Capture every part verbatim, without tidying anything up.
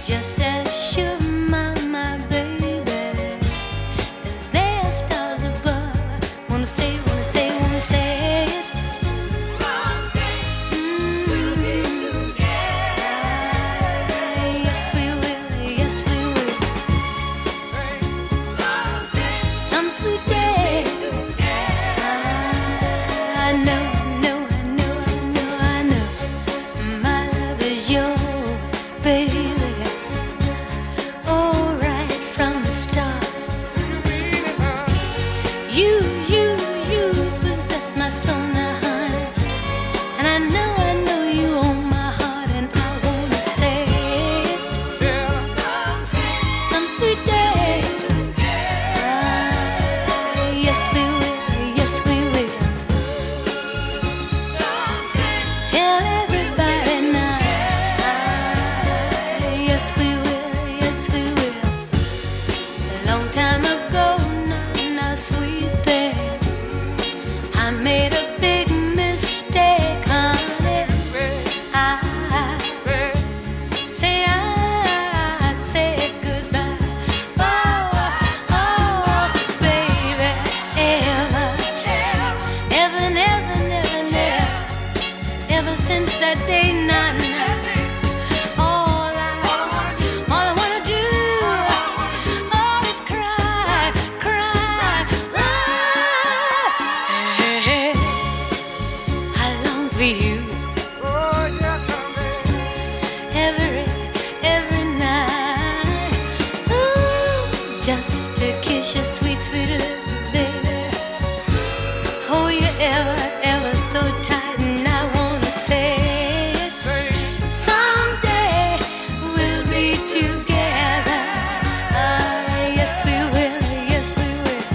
just as sure, my, my baby, as there are stars above. Wanna say, wanna say, wanna say it. Someday mm. we'll be together. Yes, we will, yes, we will. Someday, some sweet day. I, I know, I know, I know, I know, I know. My love is yours, baby. Oh, right from the start. You, you, you possess my soul now, honey. And I know, I know you own my heart, and I wanna say it. Some sweet day. Ah, yes, we will, yes, we will. Tell everybody now. Ah, yes, we will, yes, we will. A long time ago, now, now, sweet thing, I made a big mistake, honey. I say I said goodbye. Oh, oh, baby, ever, ever, never, never, never, ever since that day, nah, nah. All I, all I wanna do, oh, is cry, cry, cry. Hey, hey, I long for you every, every night. Ooh, just to kiss your sweet, sweet lips, baby. Hold you ever, ever so tight, and I wanna say it. Someday we'll be together. Ah, yes, we will, yes, we will.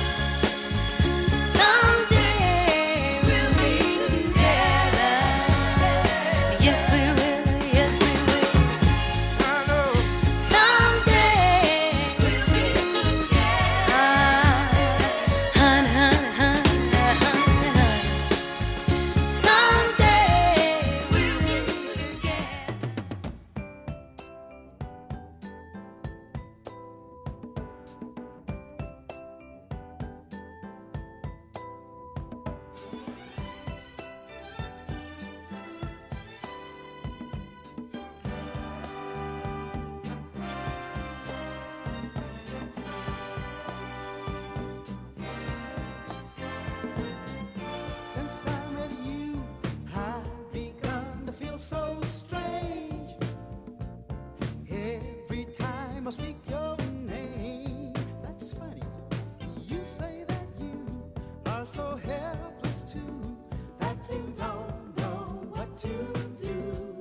Someday we'll be together. Yes, we will, yes, we will. Someday we'll be together. Ah, honey, honey, honey, honey, honey. Someday we'll be together. Since I met you, I've begun to feel so strange. Every time I speak your name, that's funny. You say that you are so helpless too, that you don't know what to do.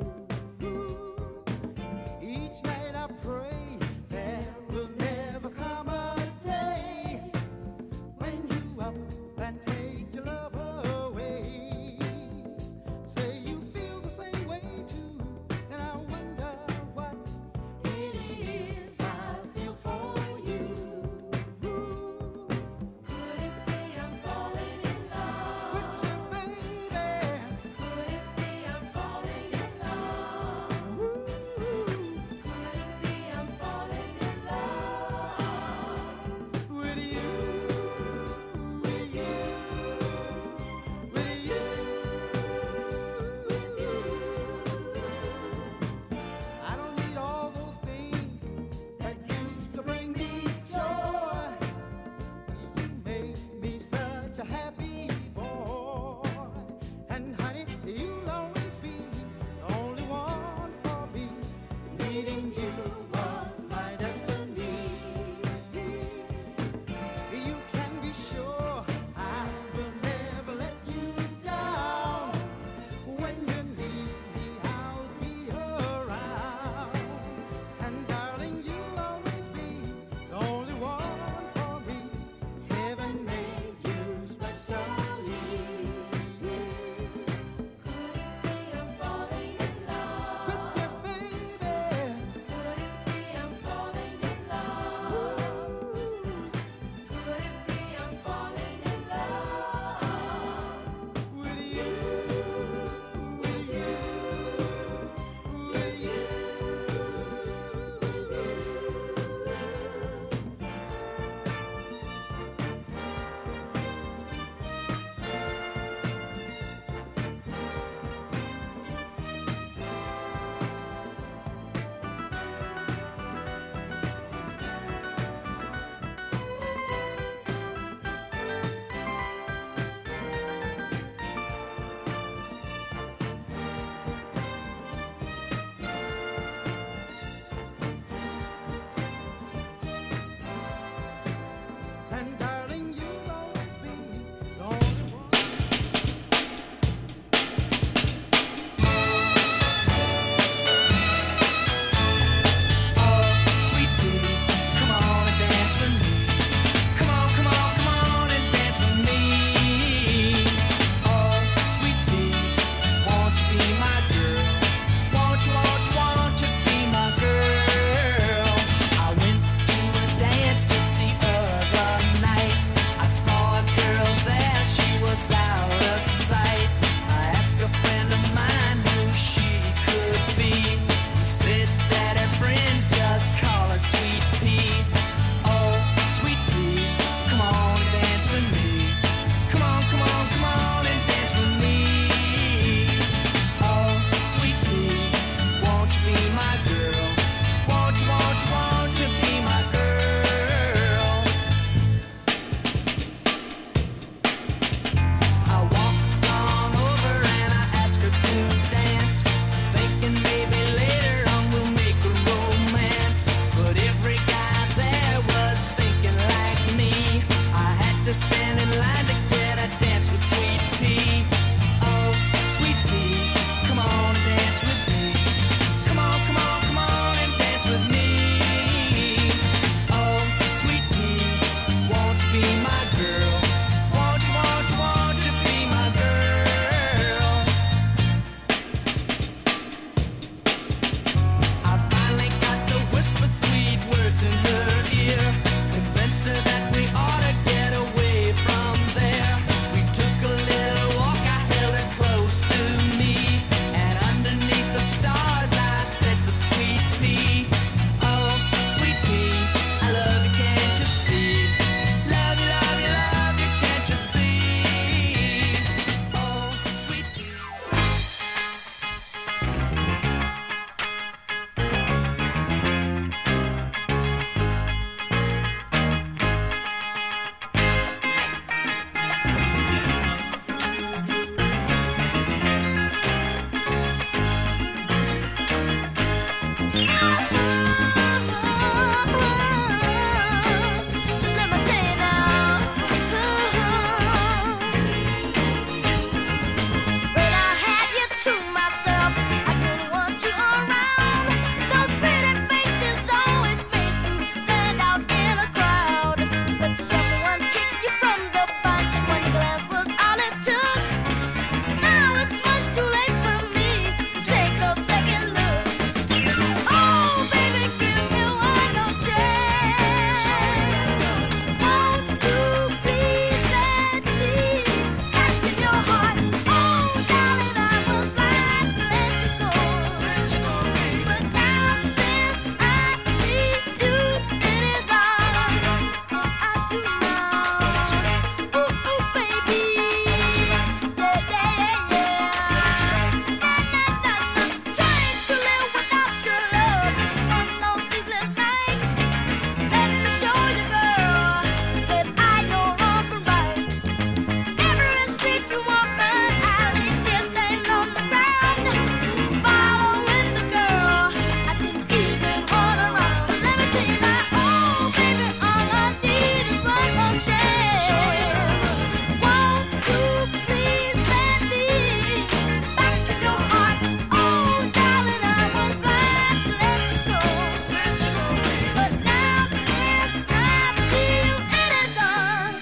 Each night I pray there will never come a day when you up and take your love away. Say you feel the same way too, and I wonder what it is I feel for you. Could it be I'm falling in love with you, baby? Could it be I'm falling in love? Could it be I'm falling in love with you? With you, with you, with you. I don't need all those things that used to bring me joy. You made me such a happy boy, and honey, you'll always be the only one for me. Meeting you was my destiny. You can be sure I will never let you down. When you need me, I'll be around. And darling, you'll always be the only one for me. Heaven made you specially. Could it be I'm falling in love with you, baby? Could it whisper sweet words in her ear, convinced her that we ought to get away from there. We took a little walk, I held her close to me, and underneath the stars I said to Sweet Pea, oh, Sweet Pea, I love you, can't you see? Love you, love you, love you, can't you see? Oh, Sweet Pea. Just let me tell you now. When I had you to myself, I didn't want you around. Those pretty faces always make you stand out in a crowd. But someone picked you from the bunch. One glance was all it took. Now it's much too late for me to take a second look. Oh, baby, give me one more chance. Won't you please let me back in your heart? Oh, darling, I was blind to let you go. But now since I see you in his arms, oh, I do now. Ooh, ooh, baby. Yeah, yeah, yeah, yeah. Trying to live without your love is one long sleepless night. Let me show you, girl, that I know wrong from right. Every street you walk, an alley, just stand on the ground. Following the girl, I didn't even wanna run. Let me tell you now, oh baby, all I need is one more chance. Won't you please let me back in your heart? Oh, darling, I was blind to let you go. But now since I see you in his arms,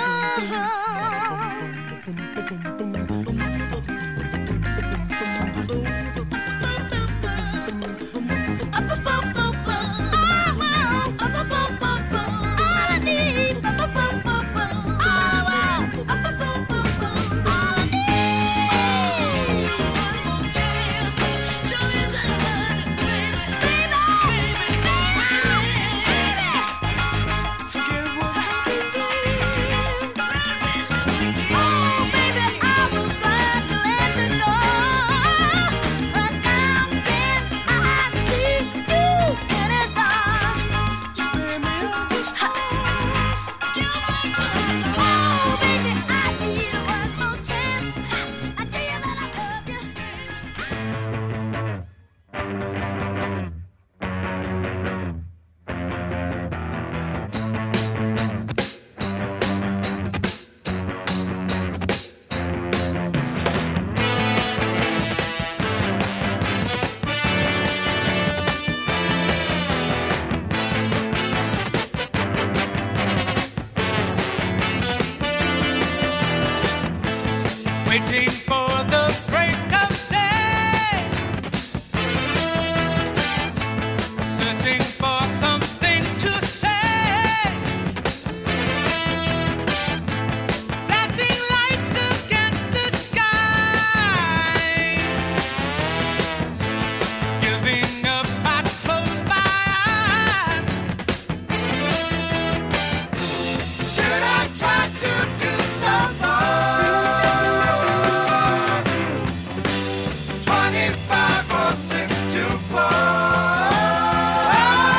all I need, all I need, one more chance. Show you that I love you, baby, oh, baby, I was glad to let you go. But now since I see you in his arms, oh, baby, I need one more chance. I tell you that I love you. Waiting for the break of day, searching for something to say, flashing lights against the sky, giving up, I close my eyes. Should I try to do some more? twenty-five or six to four.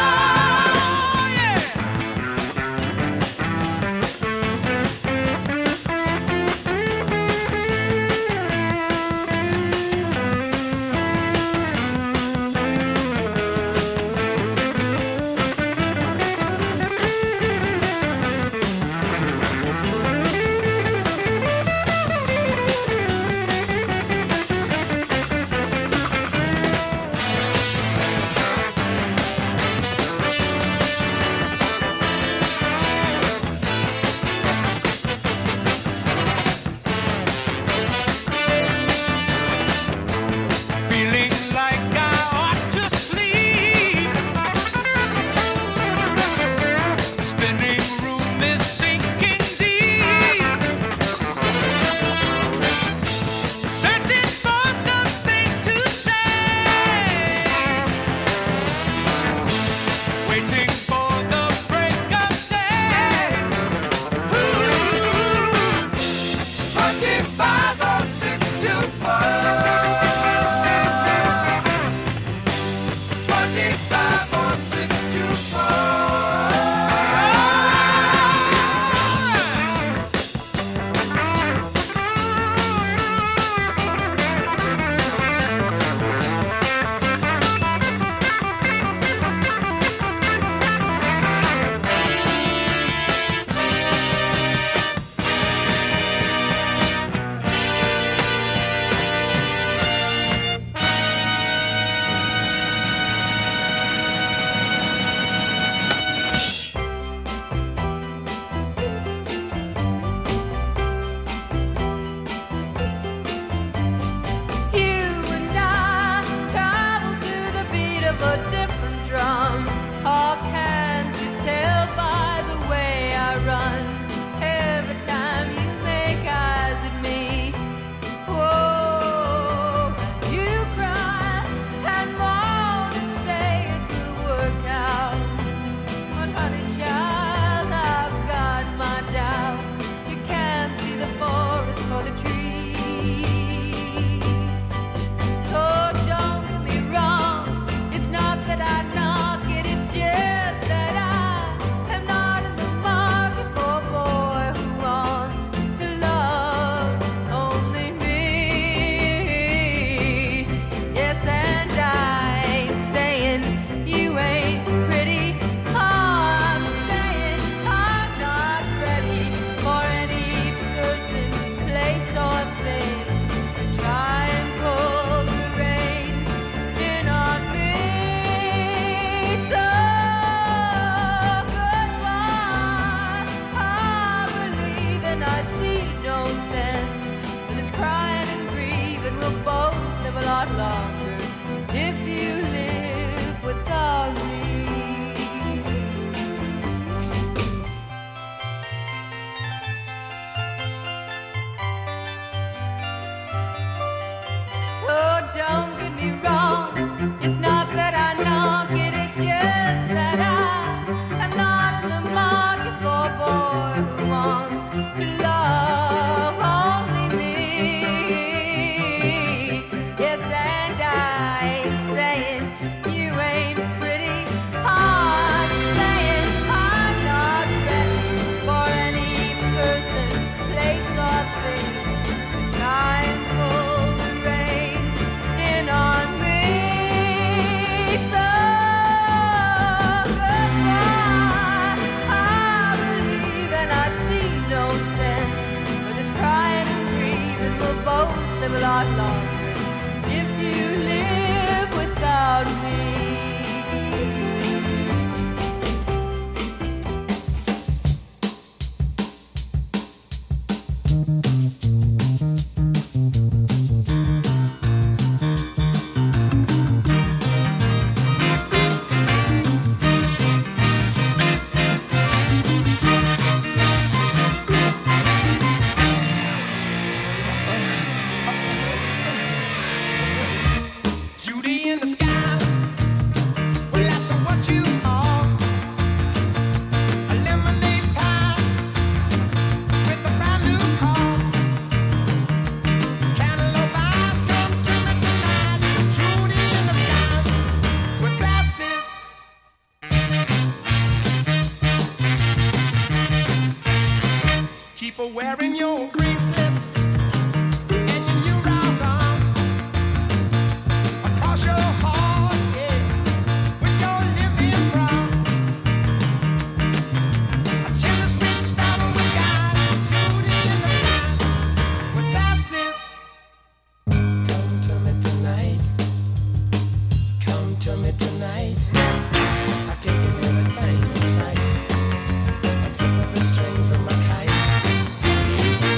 Strings of my kite.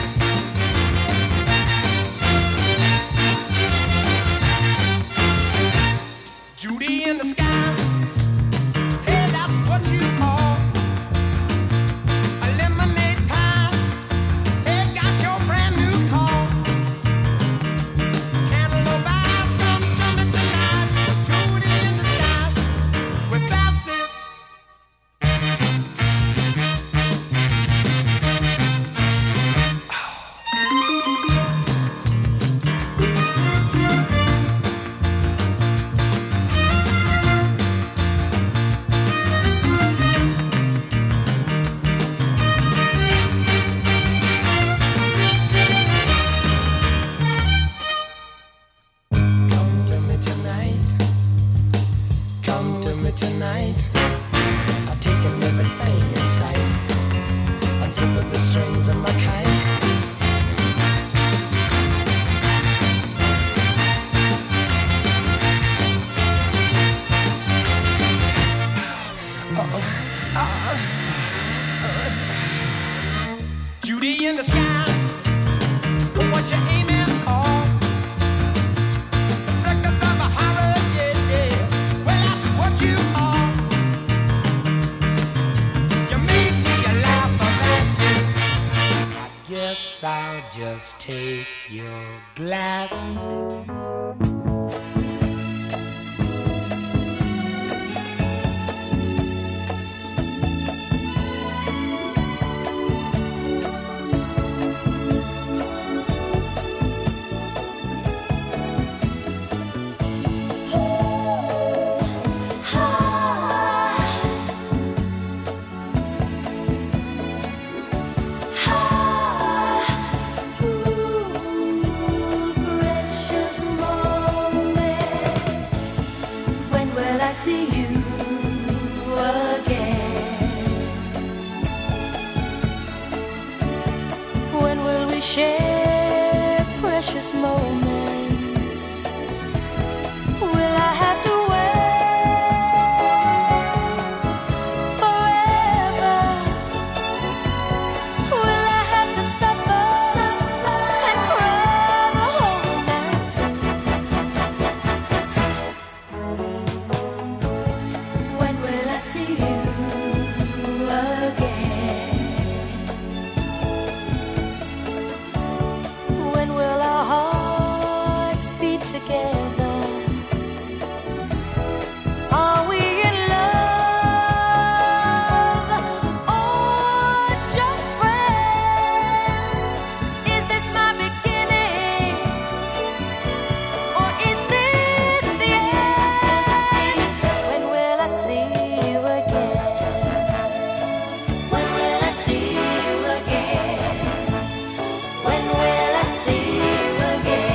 Judy in the sky, what you aiming for? The circus of a horror, yeah, yeah. Well, that's what you are. You make me laugh about. I guess I'll just take your glasses. Share precious moments. Will I have to wait forever? Will I have to suffer, suffer and cry the whole night through? When will I see you again? Together, are we in love or just friends? Is this my beginning or is this the end? When will I see you again? When will I see you again? When will I see you again?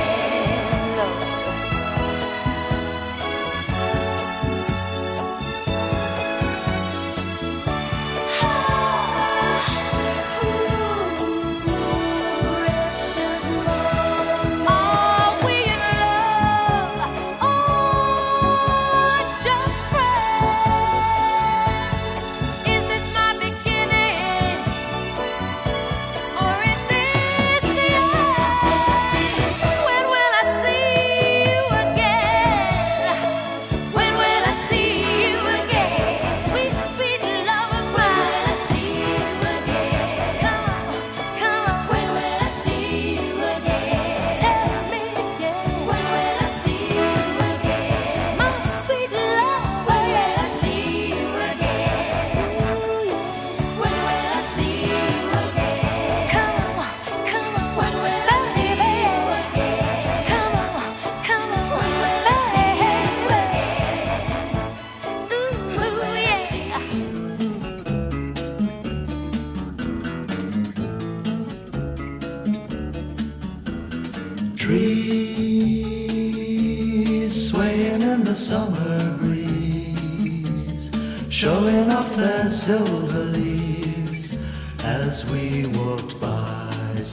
Trees swaying in the summer breeze, showing off their silver leaves as we walked by.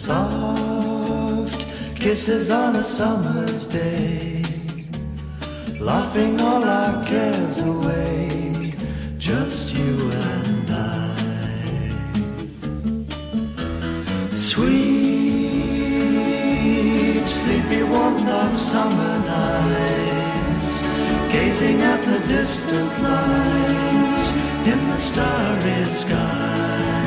Soft kisses on a summer's day, laughing all our cares away, just you and I. Sweet, sleepy warmth of summer nights, gazing at the distant lights in the starry sky.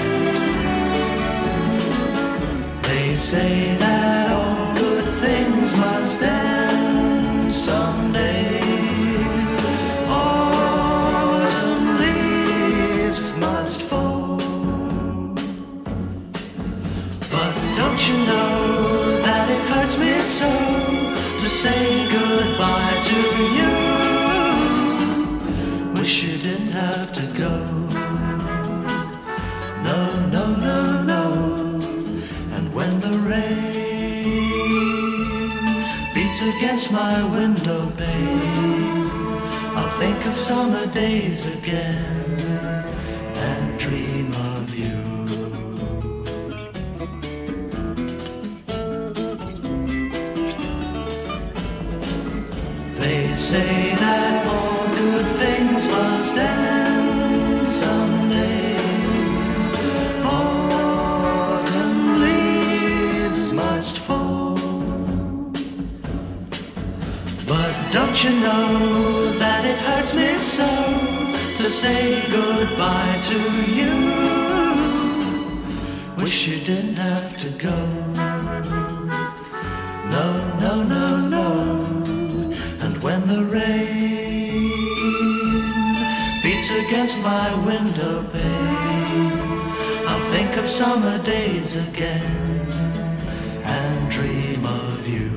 They say that all good things must end someday. Autumn leaves must fall. But don't you know that it hurts me so to say goodbye to you? Wish you didn't have to go. No, no, no, no. And when the rain beats against my window pane, I'll think of summer days again and dream of you. They say that all good things must end you know that it hurts me so to say goodbye to you? Wish you didn't have to go. No, no, no, no. And when the rain beats against my window pane, I'll think of summer days again and dream of you,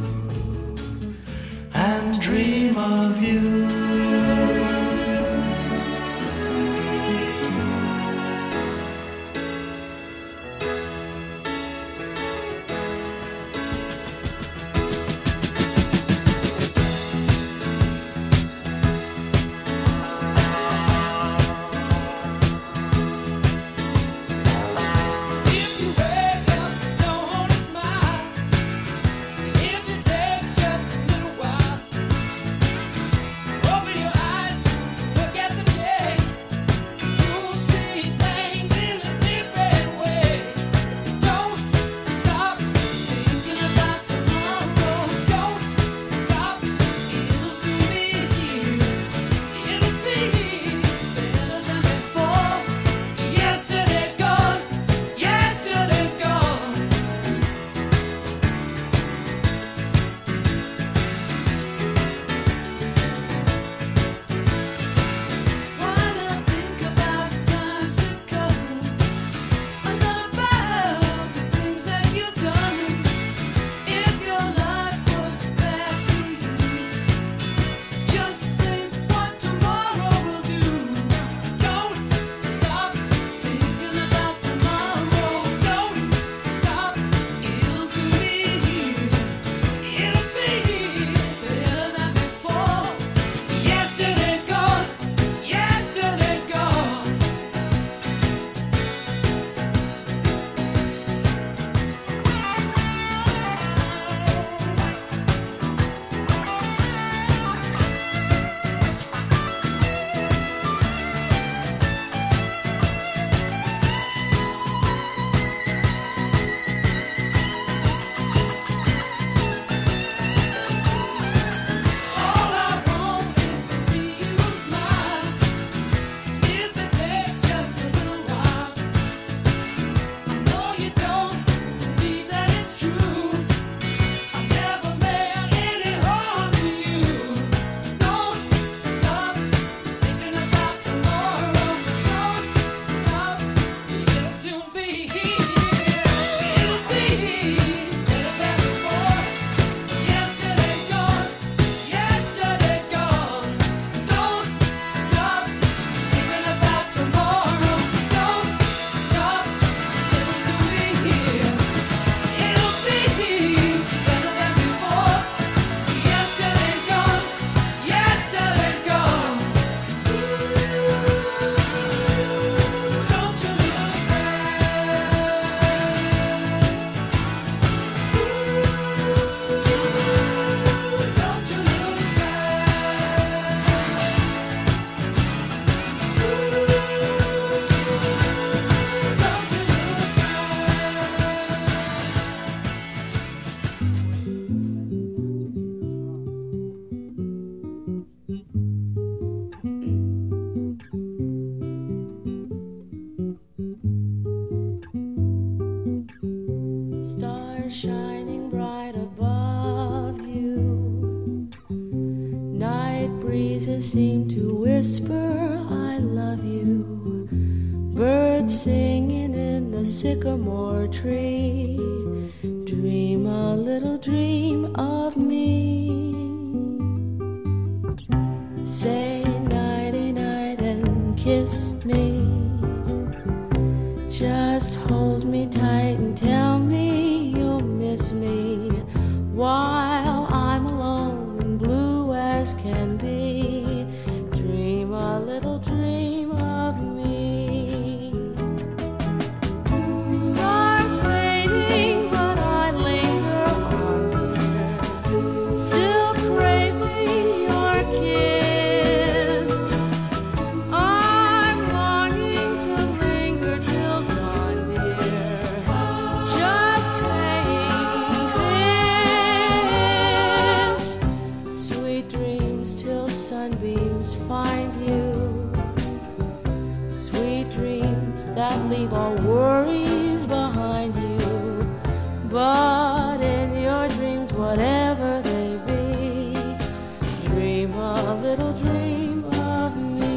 and dream of you. Shining bright above you, night breezes seem to whisper I love you, birds singing in the sycamore tree, dream a little dream of me. Say nighty night and kiss me, just hold me tight and tell me miss me while I'm alone and blue as can be. Dream a little dream of me. Stars fading, but I linger on, dear, still craving your kiss. I'm longing to linger till dawn, dear. that leave all worries behind you. But in your dreams, whatever they be, dream a little dream of me.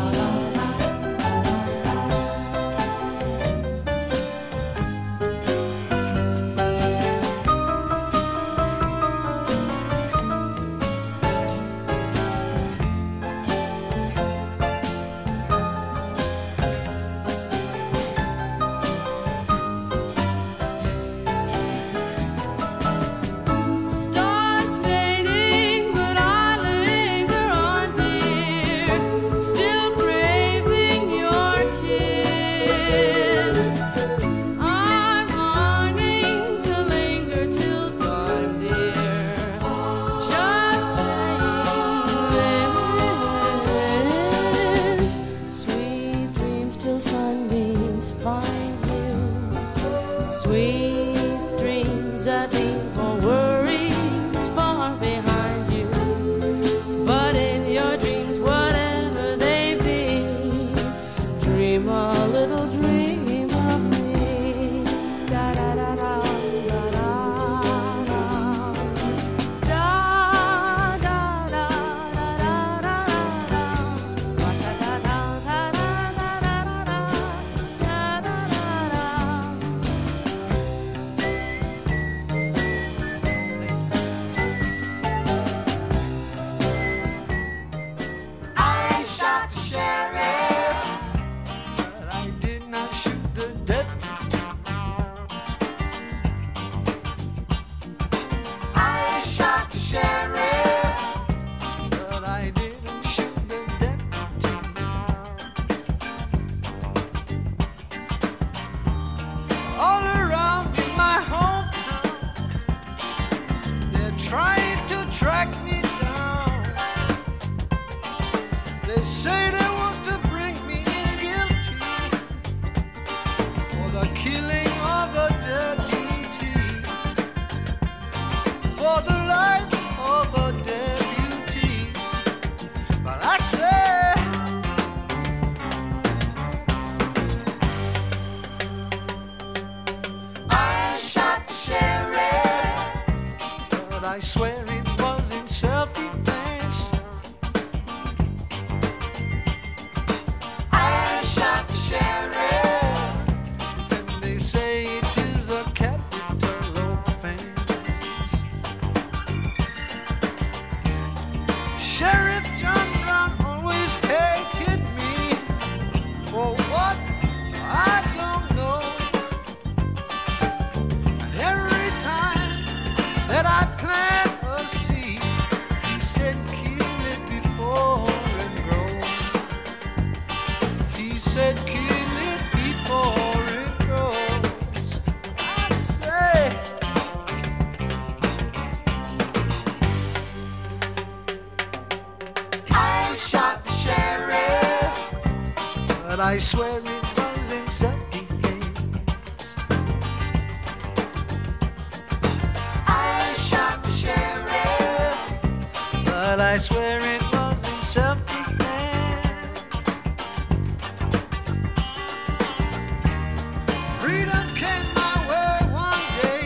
I swear it was in self-defense. I shot the sheriff, and they say it is a capital offense. Sheriff John Brown always hated me for what I don't know. And every time that I plant a seed, he said kill it before it grows. He said kill it before it grows. I say I shot the sheriff, but I swear it was in self-defense. I shot the sheriff, but I swear it was in self-defense. Freedom came my way one day,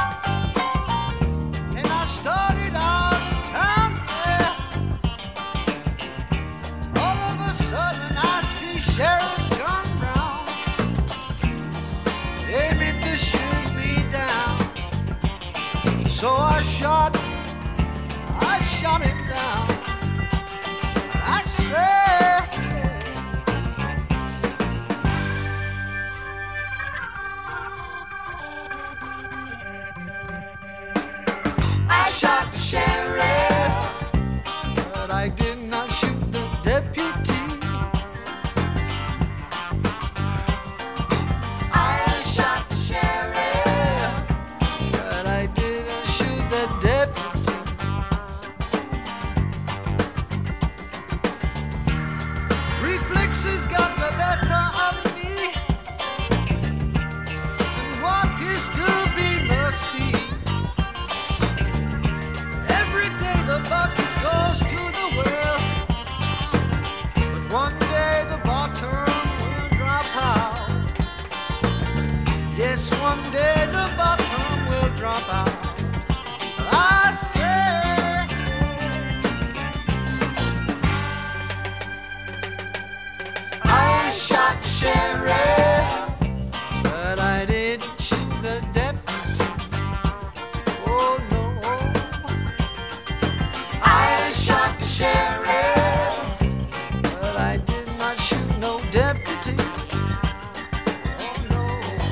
and I started out of town there. All of a sudden I see Sheriff John Brown aiming to shoot me down. So I shot, I shot him down. I said, I shot the sheriff, but I did not shoot the deputy. I shot the sheriff, but I didn't shoot the deputy. sheriff, but I didn't shoot the deputy. Oh no, I shot the sheriff, but I did not shoot no deputy. Oh no.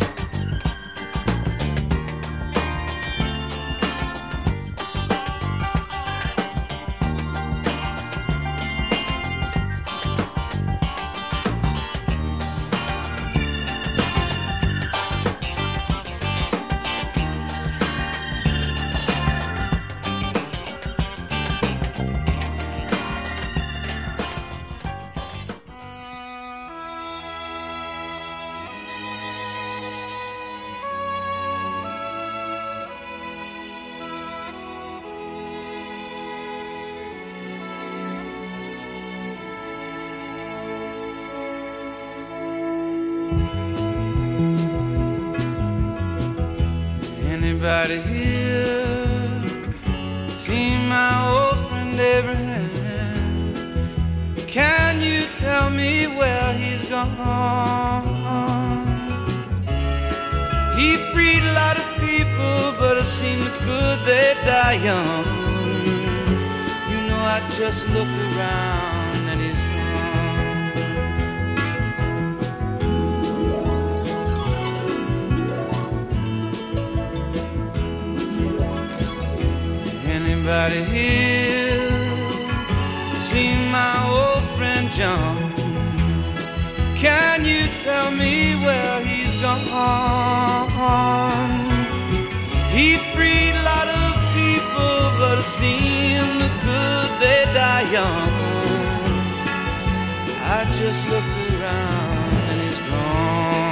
Anybody here seen my old friend Abraham? Can you tell me where he's gone? He freed a lot of people, but it seemed good they die young. You know, I just looked around and he's gone. Anybody here seen my old friend John? Can you tell me where he's gone? He freed a lot of people, but it seemed good they die young. I just looked around and he's gone.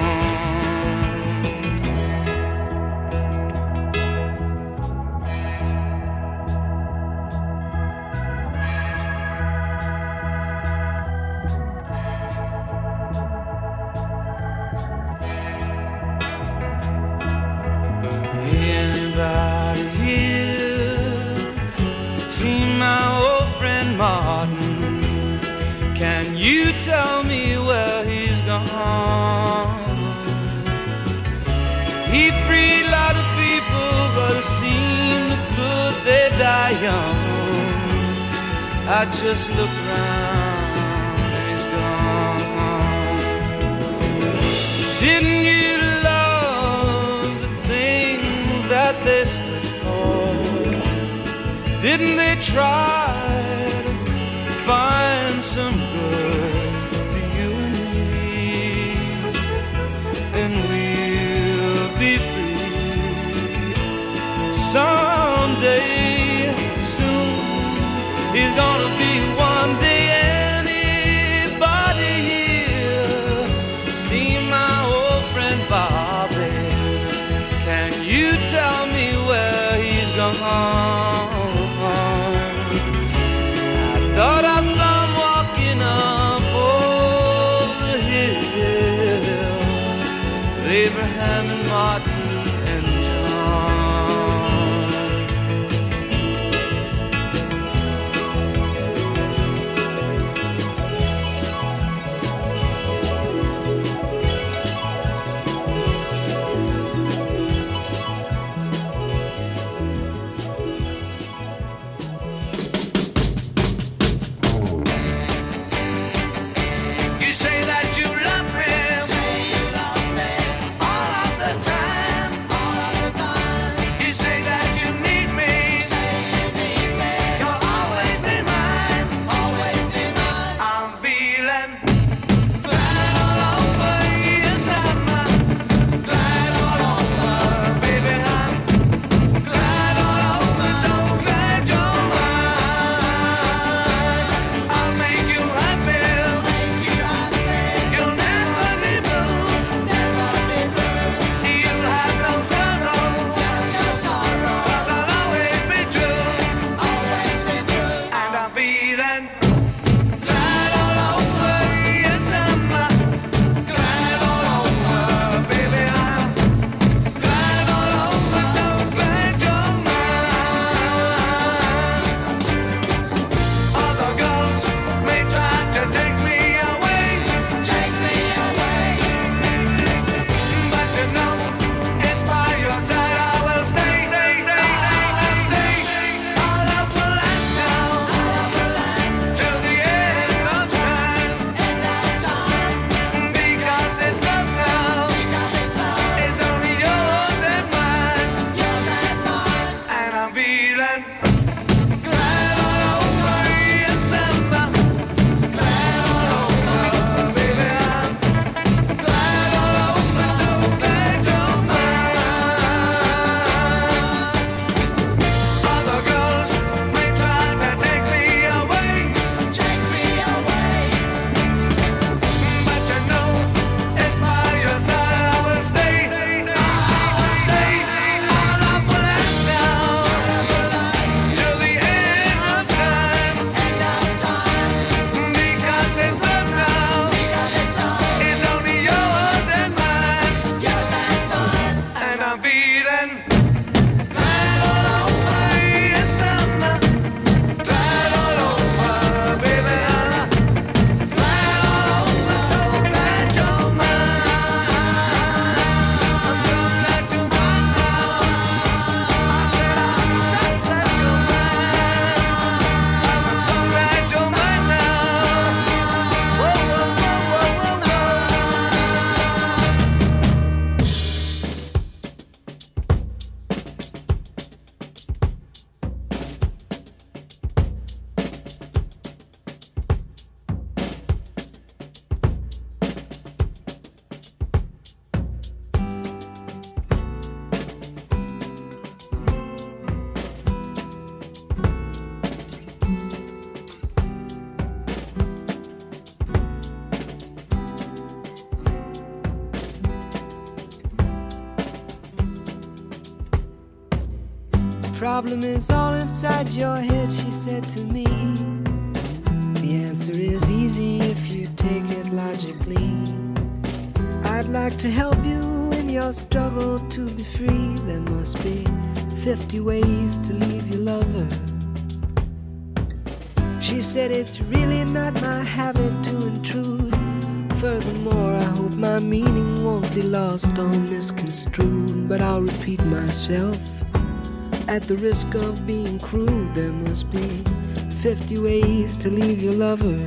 Anybody here seen my old friend Martin? Can you tell me where he's gone? He freed a lot of people, but it seemed good they die young. I just looked around and he's gone. Didn't you love the things that they stood for? Didn't they try to find some good for you and me? And we'll be free someday soon. He's gonna be one day. Anybody here seen my old friend Bobby? Can you tell me where he's gone? problem is all inside your head, she said to me. The answer is easy if you take it logically. I'd like to help you in your struggle to be free. There must be fifty ways to leave your lover. She said it's really not my habit to intrude. Furthermore, I hope my meaning won't be lost or misconstrued. But I'll repeat myself at the risk of being crude. There must be fifty ways to leave your lover.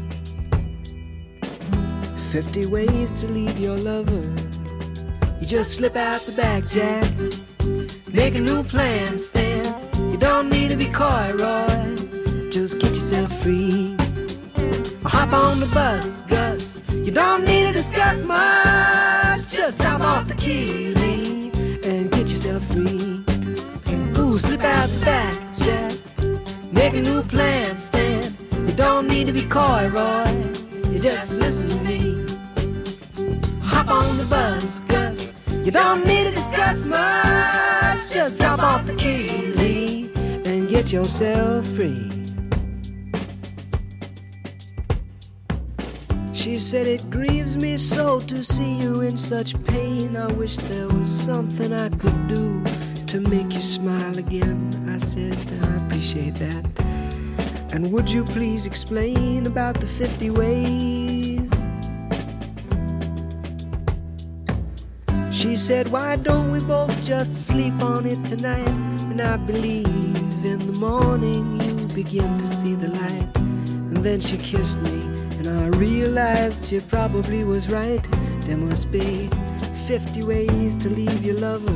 Fifty ways to leave your lover. You just slip out the back, Jack. Make a new plan, Stan. You don't need to be coy, Roy. Just get yourself free. Or hop on the bus, Gus. You don't need to discuss much. Just drop off the key, leave, and get yourself free. Ooh, slip out the back, Jack. Make a new plan, Stan. You don't need to be coy, Roy. You just listen to me. Hop on the bus, Gus. You don't need to discuss much. Just drop off the key, leave, and get yourself free. She said it grieves me so to see you in such pain. I wish there was something I could do to make you smile again. I said I appreciate that. And would you please explain about the fifty ways? She said, why don't we both just sleep on it tonight? And I believe in the morning you begin to see the light. And then she kissed me, and I realized she probably was right. There must be fifty ways to leave your lover.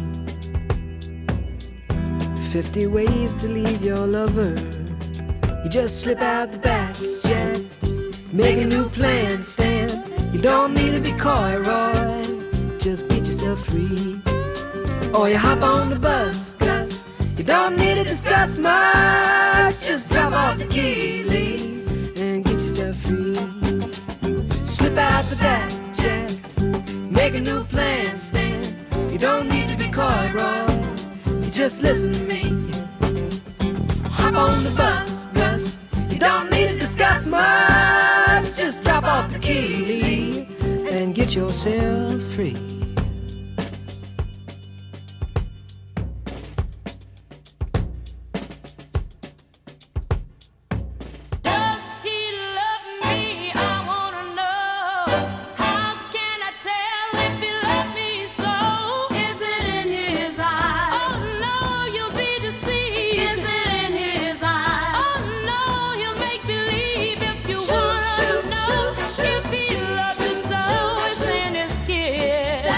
Fifty ways to leave your lover. You just slip out the back, Jack. Make a new plan, Stan. You don't need to be coy, Roy. Just get yourself free. Or you hop on the bus, Gus. You don't need to discuss much. Just drop off the key, leave, and get yourself free. Slip out the back, Jack. Make a new plan, Stan. You don't need to be coy, Roy. You just listen to me. Hop on the bus, Gus. You don't need to discuss much. Just drop off the key, leave, and get yourself free. If he loves you so, it's in his kiss.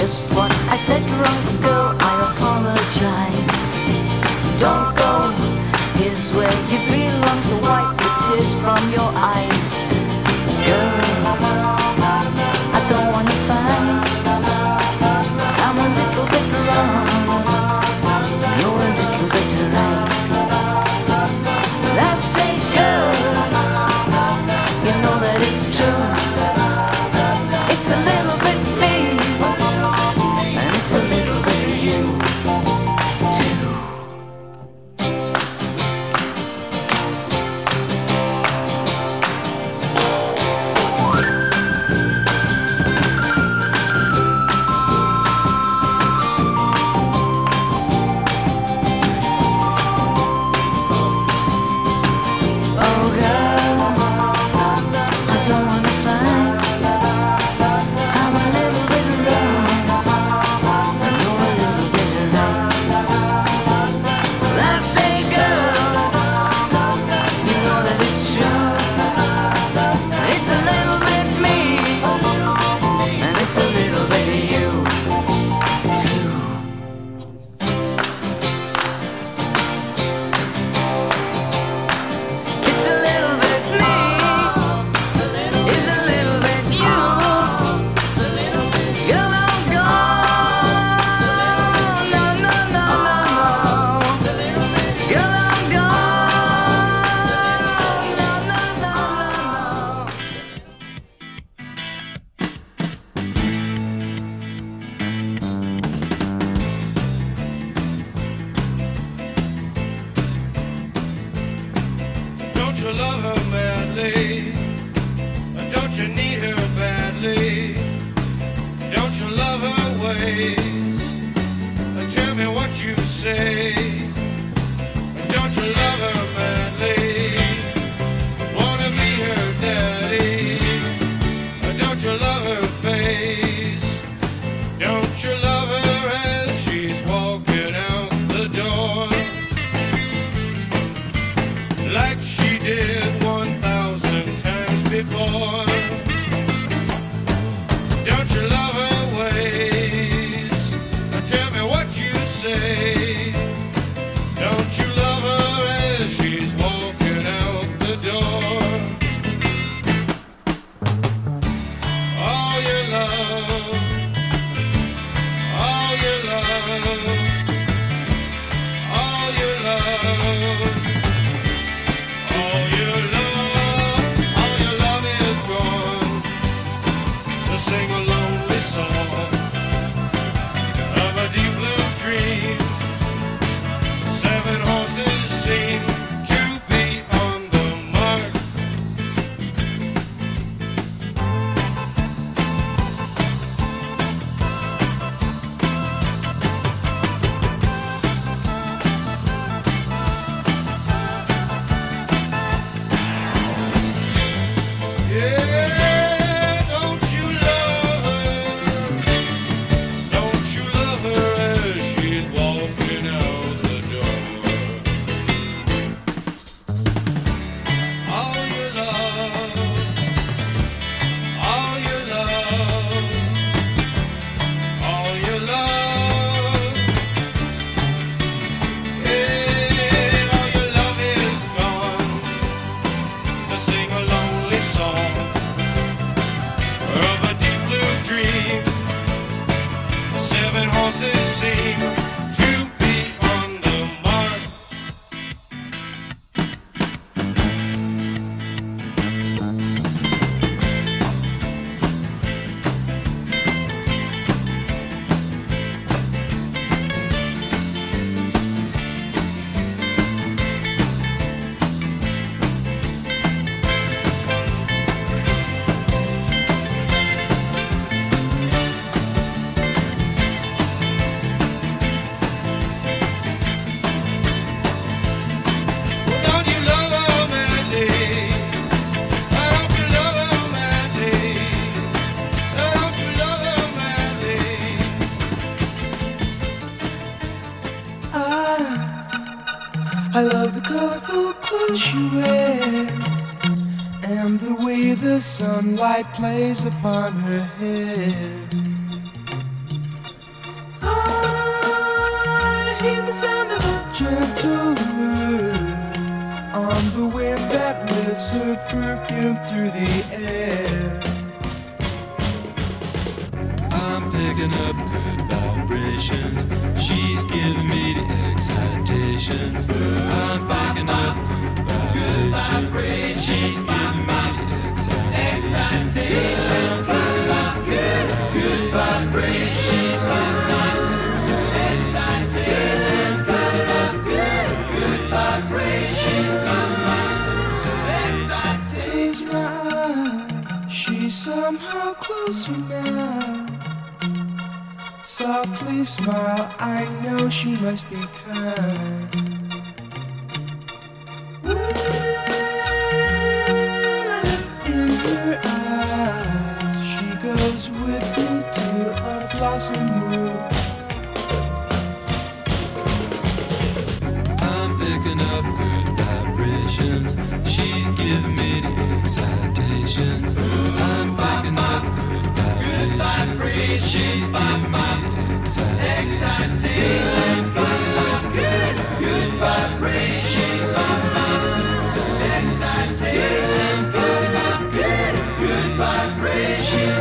just what I said wrong, girl, I apologize. Don't go, here's where you belong, so wipe the tears from your eyes. Girl, I don't wanna fight, I'm a little bit wrong, you're a little bit right. That's it, girl, you know that it's true. It's a little bit me, and it's a little bit of you, too. Oh, girl, I don't wanna fight, I'm a little bit wrong, and you're a little bit right. That's it, girl, you know that it's true. It's a little bit me, and it's a little bit of you, too. It's a little bit me, it's a little bit you. Girl, I'm gone, no, no, no, no, no. Girl, I'm gone, no, no, no, no, no. Don't you love her madly? Don't you need her badly? Don't you love her ways? Tell me what you say. Don't you love her madly? Wanna be her daddy? Don't you love her face? Don't you love her as she's walking out the door? Like she did one thousand times before. Don't you love her ways? Tell me what you say. Don't you love her as she's walking out the door? All your love, all your love, all your love. All your love, all your love is gone. So sing a lonely song of a deep blue dream. Seven horses seem to be on the mark. Yeah, don't you love her? Don't you love her as she's walking out the door? All your love, all your love, all your love. Yeah, all your love is gone. So sing a lonely song of a deep blue dream. Seven horses seem to be on the mark. Don't you love her madly? Don't you love her madly? Don't you love her madly? I love the colorful clothes she wears and the way the sunlight plays upon her hair. hear the sound of a gentle word on the wind that lifts her perfume through the air. I'm picking up good vibrations. She's giving me the excitations. I'm picking up good vibrations. She's giving me the excitations. I'm picking up good, good vibrations. She's giving me the excitations. Picking up good, good vibrations. Close my eyes, she's somehow closer now. Softly smile, I know she must be kind. In her eyes, she goes with me to a blossom room. I'm picking up good vibrations. She's giving me the excitations. I'm picking up good vibrations. She's giving me the excitations. Picking up good, good vibrations. Excitations. Picking up good, good vibrations.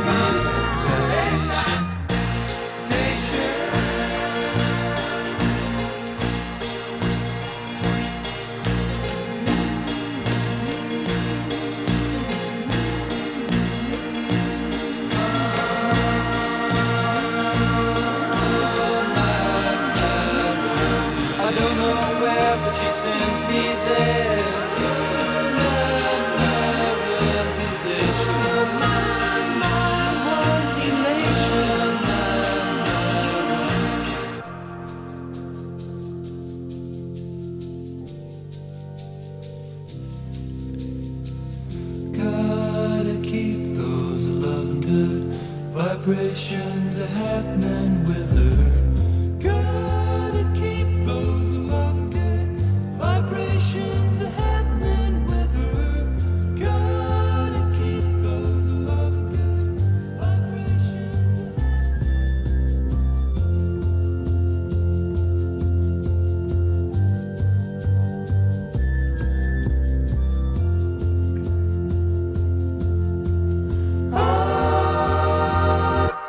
Gotta keep those loving good vibrations are happening with her. Gotta keep those loving good vibrations are happening with her. Gotta keep those loving good vibrations.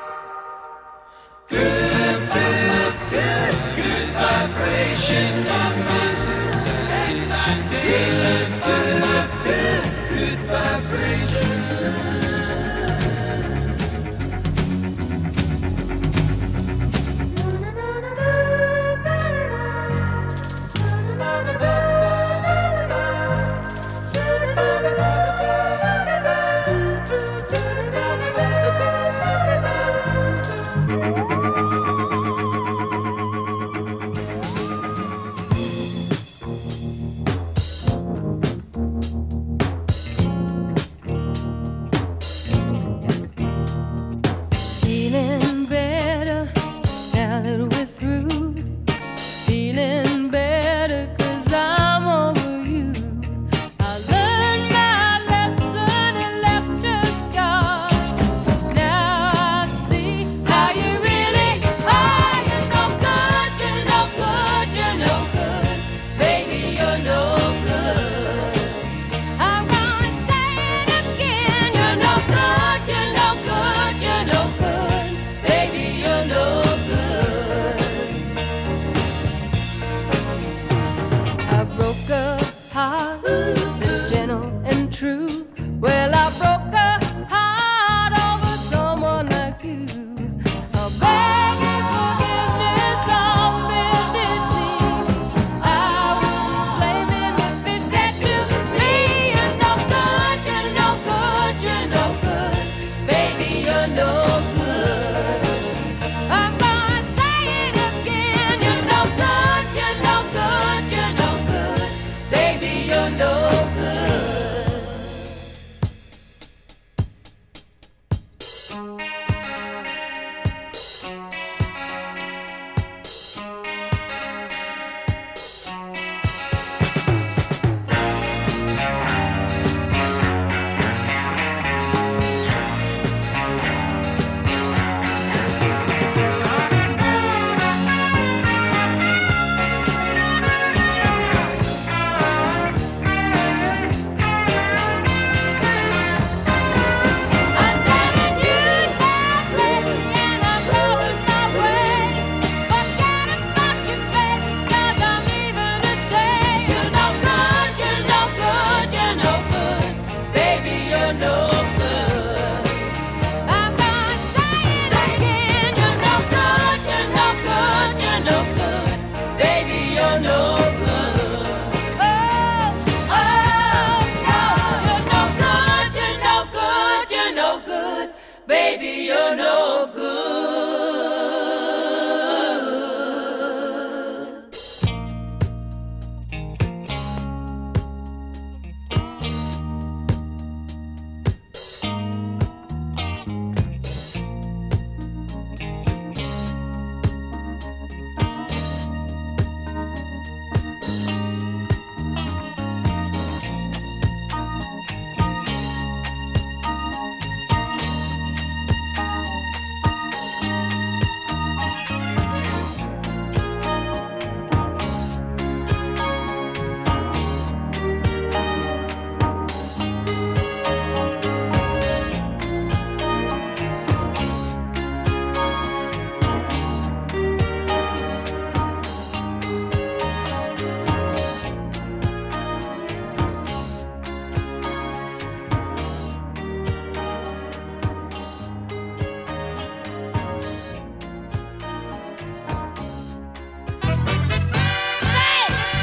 Good, good, good, good vibrations.